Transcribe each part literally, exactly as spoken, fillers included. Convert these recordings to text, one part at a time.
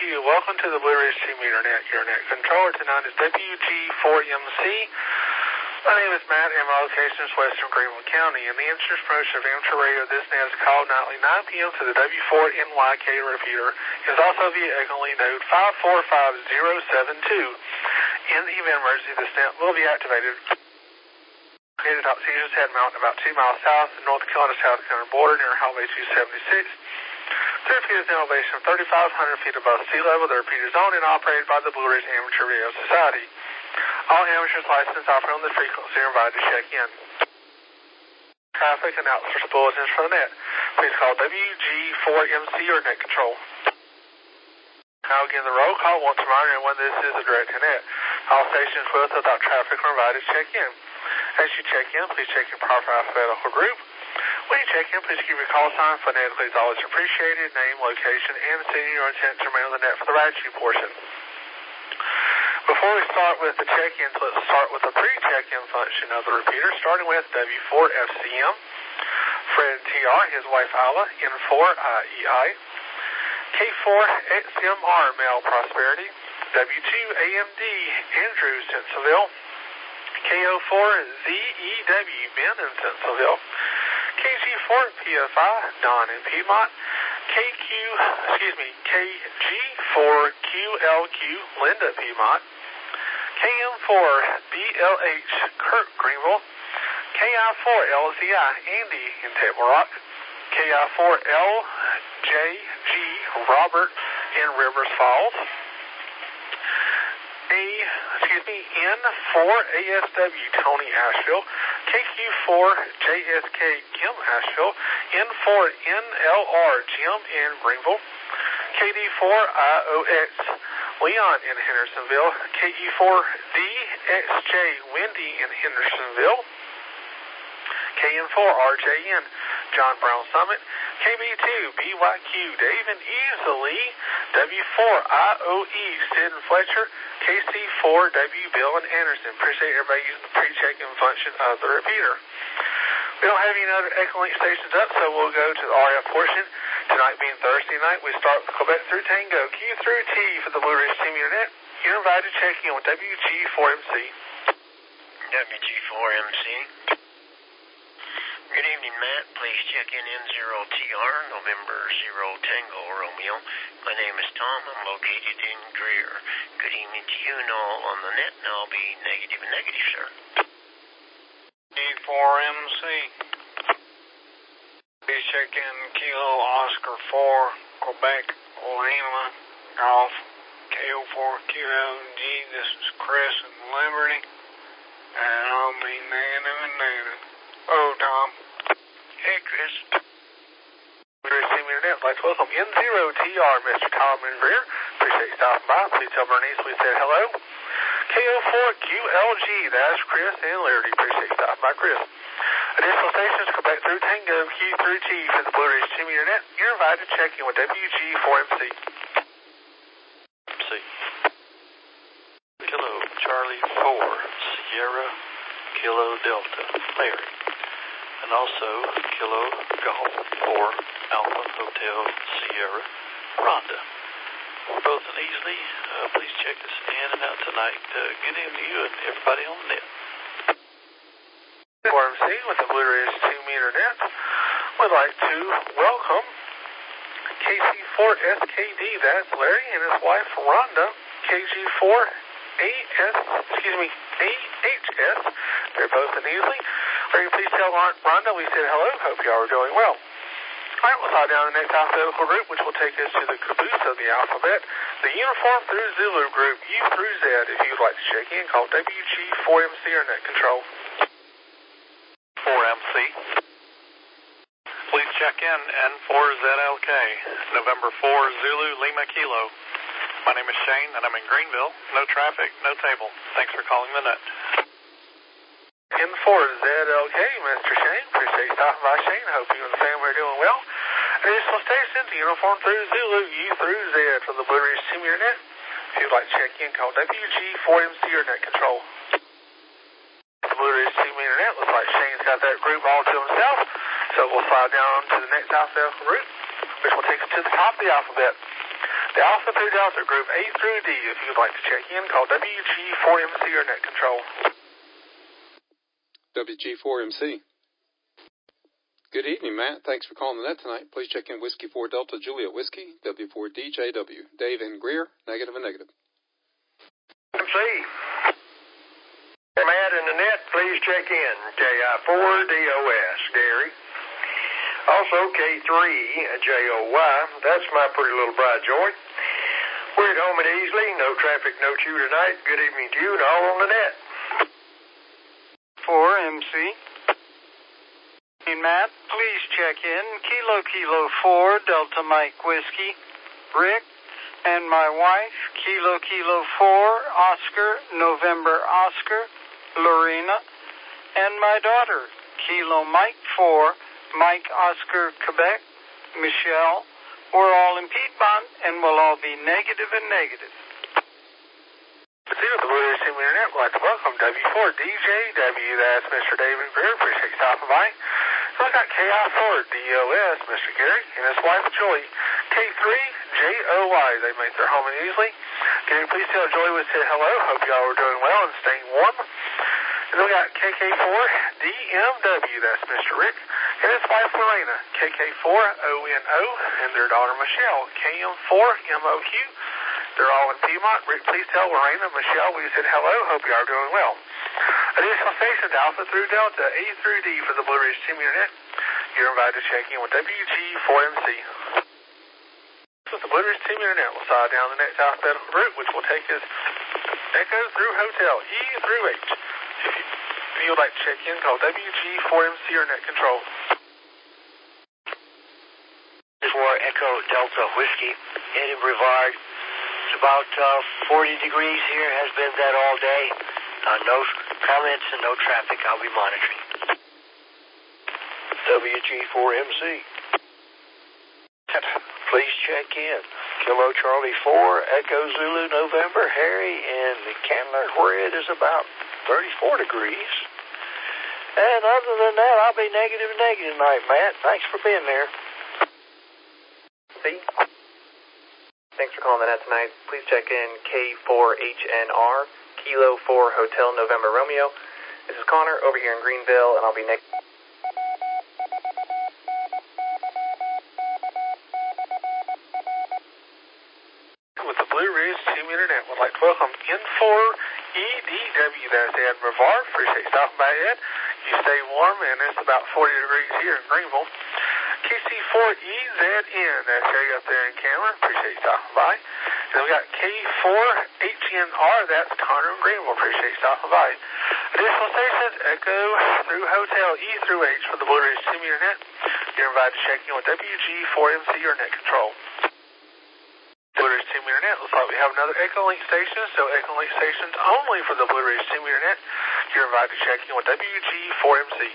you. Welcome to the Blue Ridge Team Internet. Your net controller tonight is W G four M C. My name is Matt, and my location is Western Greenville County. In the interest promotion of amateur radio, this net is called nightly nine p m to the W four N Y K repeater. It is also via Echoing node five four five zero seven two. In the event of emergency, this net will be activated. Located atop Caesar's Head Mountain, about two miles south of the North Carolina-South Carolina border near Highway two seventy-six. Three feet is an elevation of thirty-five hundred feet above sea level. The repeater is owned and operated by the Blue Ridge Amateur Radio Society. All amateurs licensed operate on the frequency are invited to check in. Traffic announcements bulletins for the net. Please call W G four M C or net control. Now again, the roll call wants to remind everyone this is a direct to net. All stations with or without traffic are invited to check in. As you check in, please check your proper alphabetical group. When you check in, please give your call sign. Phonetically is always appreciated. Name, location, and city your intent to remain on the net for the ride-you portion. Before we start with the check-ins, let's start with the pre-check-in function of the repeater, starting with W four F C M, Fred T R, his wife Isla, N four I E I, K four X M R, Male Prosperity, W two A M D, Andrew, Sensaville, K O four Z E W, Ben in Sensaville, K G four P F I, Don in Piedmont, K Q, excuse me, K G four Q L Q, Linda, Piedmont, K M four B L H, Kurt, Greenville, K I four L Z I, Andy in Table Rock, K I four L J G, Robert in Rivers Falls, A, excuse me, N four A S W, Tony, Asheville, K Q four J S K, Kim, Asheville, N four N L R, Jim in Greenville, K D four I O X, Leon in Hendersonville, K E four D X J, Wendy in Hendersonville, K N four R J N, John Brown Summit, K B two B Y Q, Dave and Easily, W four I O E, Sid and Fletcher, K C four W Bill and Anderson. Appreciate everybody using the pre-check-in function of the repeater. We don't have any other Echolink stations up, so we'll go to the R F portion. Tonight being Thursday night, we start with Quebec through Tango, Q through T for the Blue Ridge Team Internet. You're invited to check in with W G four M C. W G four M C. Good evening, Matt. Please check in N zero T R, November zero Tango Romeo. My name is Tom. I'm located in Greer. Good evening to you and all on the net, and I'll be negative and negative, sir. D four M C. Please check in Kilo Oscar four, Quebec, Lima, Golf, K O four Q L G. This is Chris in Liberty, and I'll be negative and negative. Oh, Tom. Hey, Chris. Blue Ridge Team Internet, I'd like to welcome N zero T R, Mister Tom in Greer. Appreciate you stopping by. Please tell Bernice we said hello. K O four Q L G, that's Chris in Liberty. Appreciate you stopping by, Chris. Additional stations, Quebec through Tango, Q through T for the Blue Ridge Team Internet. You're invited to check in with W G four M C. M C. Kilo Charlie four, Sierra, Kilo Delta, Larry. And also Kilo Golf four, Alpha Hotel Sierra, Rhonda. We're both in Easley. Uh, please check us in and out tonight. Uh, good evening to you and everybody on the net. four M C with the Blue Ridge Team Internet. We'd like to welcome K C four S K D, that's Larry and his wife Rhonda, K G four A S, excuse me, A H S. They're both in Easley. Larry, please tell Rhonda we said hello. Hope y'all are doing well. All right, we'll slide down the next alphabetical group, which will take us to the caboose of the alphabet, the uniform through Zulu group, U through Z. If you'd like to check in, call W G four M C or net control. four M C. Please check in N four Z L K, November four Zulu Lima Kilo. My name is Shane and I'm in Greenville. No traffic, no table. Thanks for calling the net. N four Z L K, Mister Shane. Appreciate you stopping by, Shane. Hope you and the family are doing well. Additional stations, uniform through Zulu, U through Z for the Blue Ridge Team Internet. If you'd like to check in, call W G four M C or net control. The Blue Ridge Team Internet looks like Shane's got that group all to himself. So we'll slide down to the next alphabetical group, which will take us to the top of the alphabet. The Alpha through Delta Group A through D, if you'd like to check in, call W G four M C or Net Control. W G four M C. Good evening, Matt. Thanks for calling the net tonight. Please check in Whiskey four Delta Juliet Whiskey, W four D J W. Dave in Greer, negative and negative. M C. Matt in the net, please check in. K I four D O S, Gary. Also K three J O Y, that's my pretty little bride, Joy. We're at home at Easley, no traffic, no chew tonight. Good evening to you and all on the net. four M C. Matt, please check in. Kilo Kilo four Delta Mike Whiskey. Rick and my wife, Kilo Kilo four Oscar November Oscar Lorena, and my daughter, Kilo Mike four Mike Oscar Quebec Michelle. We're all in Piedmont and we'll all be negative and negative. See with the Blue Ridge Team Internet, we'd like to welcome W four D J W, that's Mister David Greer, appreciate you stopping by. So I got K I four D O S, Mister Gary, and his wife Joy. K three J O Y, they make their home in Easley. Gary, please tell Joy we said hello, hope y'all are doing well and staying warm. And then we got K K four D M W, that's Mister Rick, and his wife Lorena. K K four O N O, and their daughter Michelle. K M four M O Q. They're all in Piedmont. Rick, please tell Lorena and Michelle we said hello. Hope you are doing well. Additional stations, Alpha through Delta, A through D for the Blue Ridge Team Internet. You're invited to check in with W G four M C. With the Blue Ridge Team Internet, we'll slide down the next alphabetical route, which will take us Echo through Hotel, E through H. If you, if you would like to check in, call W G four M C or Net Control. For Echo Delta Whiskey, Eddie Brevard. It's about uh, forty degrees here, has been that all day. Uh, no comments and no traffic. I'll be monitoring. W G four M C. Please check in. Kilo Charlie four, Echo Zulu November, Harry in Candler, where it is about thirty-four degrees. And other than that, I'll be negative negative tonight, Matt. Thanks for being there. See? Thanks for calling the net tonight. Please check in K four H N R, Kilo four Hotel November Romeo. This is Connor over here in Greenville, and I'll be next. With the Blue Ridge Team Internet, we'd like to welcome N four E D W, that's Ed Brevard. Appreciate you stopping by, Ed. You stay warm, and it's about forty degrees here in Greenville. K C four E Z N, that's Harry up there in Candler. Appreciate you stopping by. And we got K four H N R, that's Connor in Greenville. Appreciate you stopping by. Additional stations, Echo through Hotel, E through H for the Blue Ridge Team Internet. You're invited to check in with W G four M C or Net Control. Blue Ridge Team Internet, looks like we have another Echo Link station, so Echo Link stations only for the Blue Ridge Team Internet. You're invited to check in with W G four M C.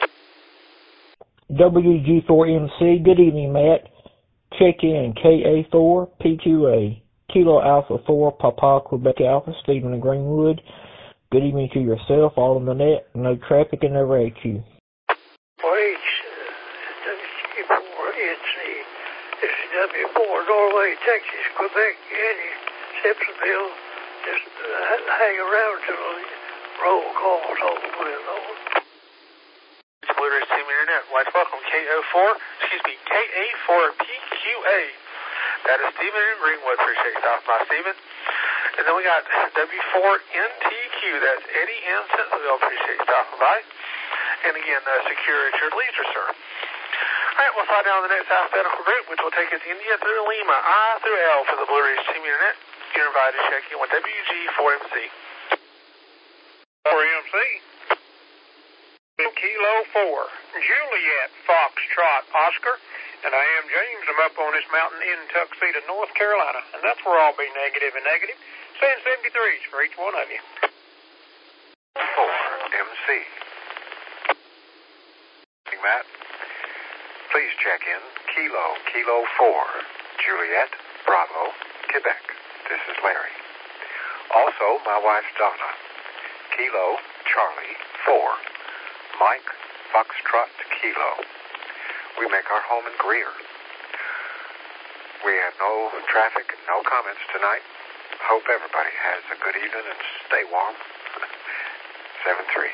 W G four M C, good evening, Matt. Check in K A four P Q A, Kilo Alpha four Papa Quebec Alpha, Stephen and Greenwood. Good evening to yourself, all on the net, no traffic and no A Q. Please, W G four N C, this is W four Norway, Texas, Quebec, Eddie, Simpsonville. Just uh, hang around till the roll call's over with, over. Blue Ridge Team Internet, like to welcome K O four, excuse me, K A four P Q A. That is Stephen in Greenwood. Appreciate you stopping by, Stephen. And then we got W four N T Q, that's Eddie in Simpsonville. Appreciate you stopping by. And again, uh, secure at your leisure, sir. All right, we'll slide down the next alphabetical route, which will take us India through Lima, I through L for the Blue Ridge Team Internet. You're invited to check in with W G four M C. four M C. Kilo four, Juliet, Foxtrot, Oscar, and I am James. I'm up on this mountain in Tuxedo, North Carolina, and that's where I'll be negative and negative. Saying seventy-threes for each one of you. four M C. Matt, please check in Kilo, Kilo four, Juliet, Bravo, Quebec. This is Larry. Also, my wife Donna. Kilo, Charlie, four. Mike, Foxtrot, Kilo. We make our home in Greer. We have no traffic and no comments tonight. Hope everybody has a good evening and stay warm. seven three.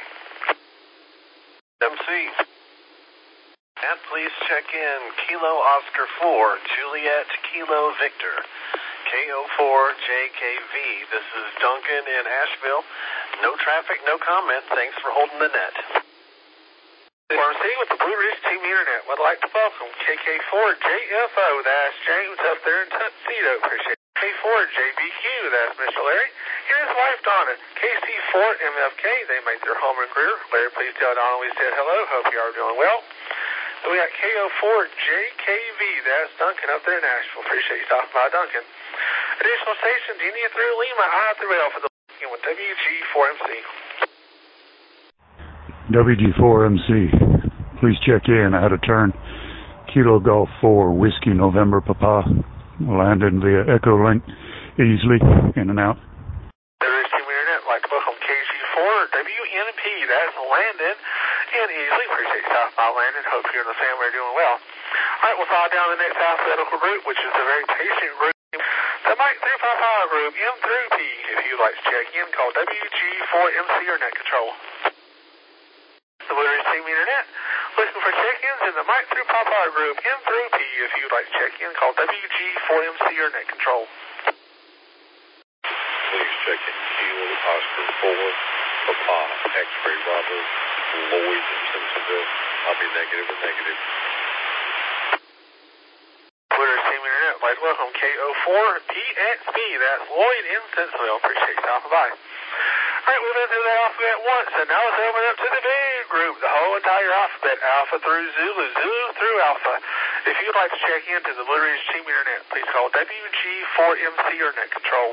M C. And please check in Kilo Oscar four, Juliet Kilo Victor, K O four J K V. This is Duncan in Asheville. No traffic, no comment. Thanks for holding the net. four M C with the Blue Ridge Team Internet. Would like to welcome K K four J F O. That's James up there in Tuxedo. Appreciate it. K four J B Q. That's Mister Larry. And his wife Donna. K C four M F K. They make their home in Greer. Larry, please tell Donna we said hello. Hope you are doing well. We got K O four J K V. That's Duncan up there in Nashville. Appreciate you stopping by, Duncan. Additional stations, India through Lima, I through Alpha, with W G four M C. W G four M C, please check in. Out of turn. Kilo Golf four, Whiskey November Papa. Landed via Echo Link, easily in and out. W Ridge Team Internet, like to welcome K G four W N P. That's Landon and Easley. Appreciate you stopping by, Landon. Hope you and the family are doing well. All right, we'll follow down the next alphabetical group, which is a very patient group. The Mike three five five group, M through P. If you'd like to check in, call W G four M C or Net Control. The Blue Ridge Team Internet, looking for check-ins in the Mike through Papa group, M through P. If you'd like to check in, call W G four M C or Net Control. Please check in Kilo Oscar four, Papa, X-Ray Bravo, Lloyd in Simpsonville. I'll be negative or negative. Blue Ridge Team Internet, like to welcome K O four P X B. That's Lloyd in Simpsonville. Appreciate you stopping by. All right, we've been through that alphabet once, and now let's open up to the big group, the whole entire alphabet, Alpha through Zulu, Zulu through Alpha. If you'd like to check into the Blue Ridge Team Internet, please call W G four M C or Net Control.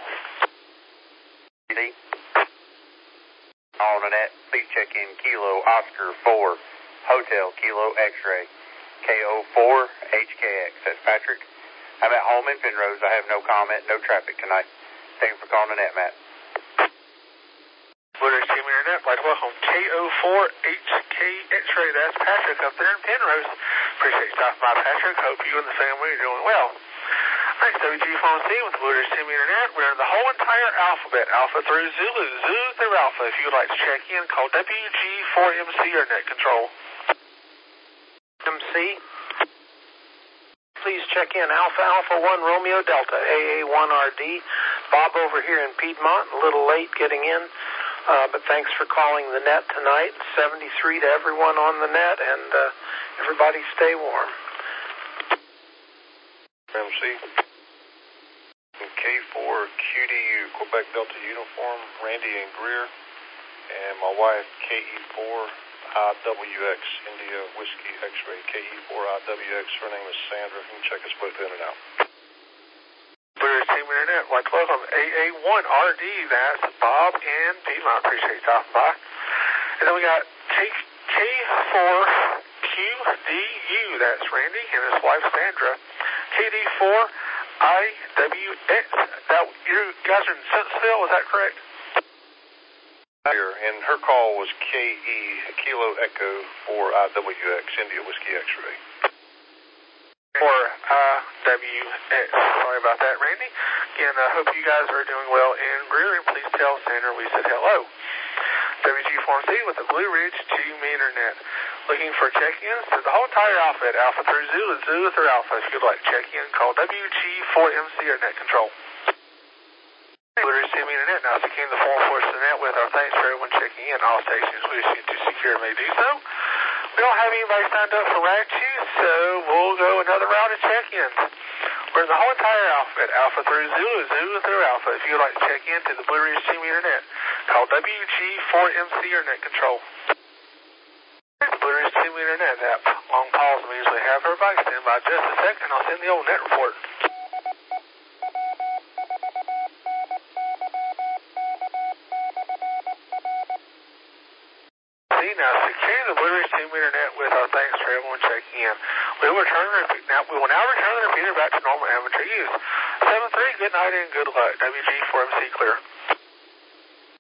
On the net, please check in Kilo Oscar four, Hotel Kilo X-Ray, K O four H K X. That's Patrick. I'm at home in Penrose. I have no comment, no traffic tonight. Thank you for calling the net, Matt. Blue Ridge Team Internet, like to welcome K O four H K X-Ray. That's Patrick up there in Penrose. Appreciate you stopping by, Patrick. Hope you and the family are doing well. All right, W G four M C with the Blue Ridge Team Internet. We're in the whole entire alphabet, Alpha through Zulu, Zulu through Alpha. If you'd like to check in, call W G four M C or Net Control. M C, please check in Alpha Alpha one Romeo Delta, A A one R D. Bob over here in Piedmont, a little late getting in. Uh, but thanks for calling the net tonight. seventy-three to everyone on the net, and uh, everybody stay warm. M C. K four Q D U, Quebec Delta Uniform, Randy and Greer. And my wife, K E four I W X, India Whiskey X-Ray, K E four I W X. Her name is Sandra. You can check us both in and out. Blue Ridge Team Internet, like to welcome A A one R D. That's Bob and Piedmont. Appreciate you stopping by. And then we got K four Q D U. That's Randy and his wife Sandra. K D four I W X. That, you guys are in Simpsonville, is that correct? And her call was K E, Kilo Echo four I W X, India Whiskey X-Ray. Or I W X. Sorry about that, Randy. Again, I hope you guys are doing well in Greer, and please tell Sandra we said hello. W G four M C with the Blue Ridge Team Internet. Looking for check-ins to the whole entire alphabet, Alpha through Zulu, Zulu through Alpha. If you'd like to check in, call W G four M C or Net Control. Blue Ridge Team Internet now securing the foreign portion of the net with our thanks for everyone checking in. All stations wishing to secure may do so. We don't have anybody signed up for ride two, so we'll go another round of check-ins. We're in the whole entire alphabet, Alpha through Zulu, Zulu through Alpha. If you'd like to check in to the Blue Ridge Team Internet, call W G four M C or Net Control. The Blue Ridge Team Internet app. Long pause we usually have everybody. Stand by just a second. I'll send the old net report. Now securing the Blue Ridge Team Internet with our thanks for everyone checking in. We will return the repeat now. We will now return the repeater back to normal amateur use. seven three. Good night and good luck. W G four M C clear.